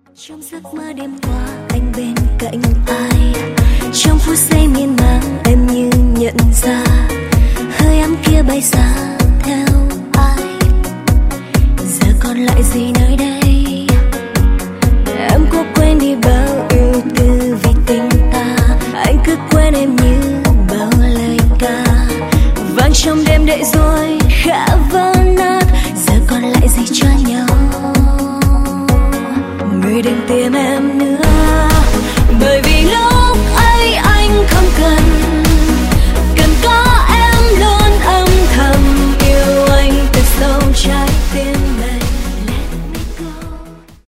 Trong giấc mơ đêm qua anh bên cạnh ai, trong phút giây miên man em như nhận ra hơi ấm kia bay xa theo ai. Giờ còn lại gì nơi đây, em có quên đi bao yêu tư vì tình ta. Anh cứ quên em như bao lời ca vang trong đêm đợi rồi khẽ vỡ nát. Giờ còn lại gì cho nhau, người đừng tìm em